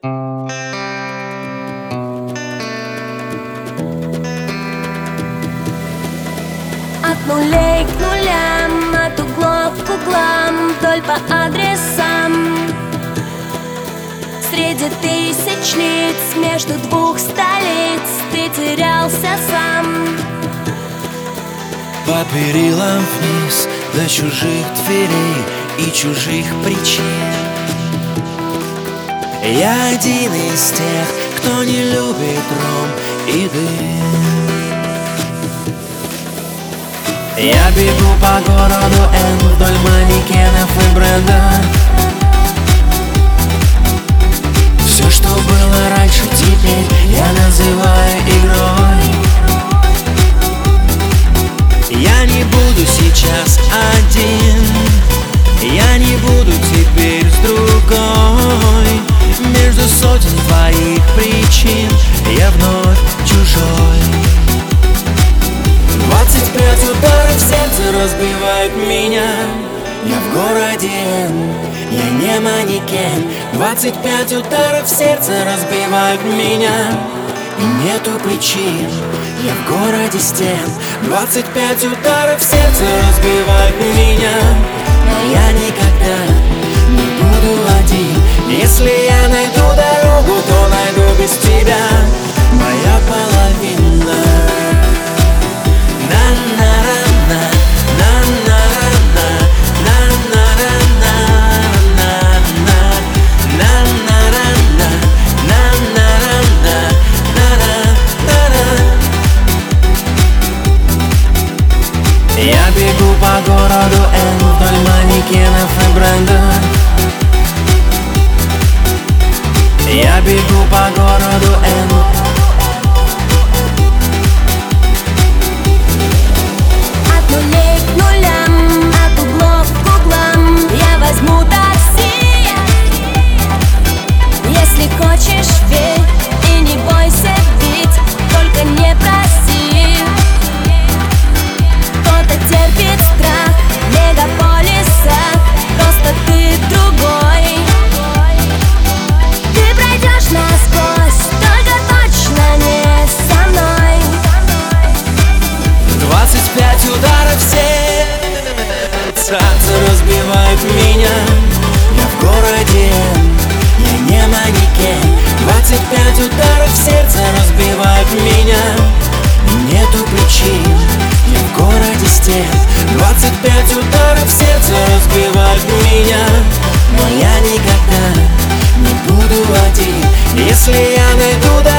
От нулей к нулям, от углов к углам, вдоль по адресам. Среди тысяч лиц, между двух столиц, ты терялся сам. По перилам вниз, до чужих дверей и чужих причин. Я один из тех, кто не любит ром и дым. Я бегу по городу Н, вдоль манекенов и брендов. Все, что было раньше, теперь я называю игрой. Я не буду сейчас один, я не буду теперь с другой. Между сотен твоих причин я вновь чужой. 25 ударов в сердце разбивают меня. Я в городе Н, я не манекен. 25 ударов в сердце разбивают меня. И нету причин, я в городе стен. 25 ударов в сердце разбивают меня. Но я никогда не буду один. Если я найду дорогу, то найду без тебя. Моя половина. Я бегу по городу Н, вдоль манекенов и брендов. Я бегу по городу Н. От нулей к нулям, от углов к углам, я возьму такси. Если хочешь, верь и не бойся бить, только не проси. Кто-то терпит страх в мегаполисах, просто ты другой. Ты пройдешь насквозь, только точно не со мной. 25 ударов в сердце разбивают меня. Я в городе Н, я не манекен. 25 ударов в сердце разбивают меня. И нету причин, я в городе стен. 25 ударов в сердце разбивают меня. Но я никогда не буду один. Если я найду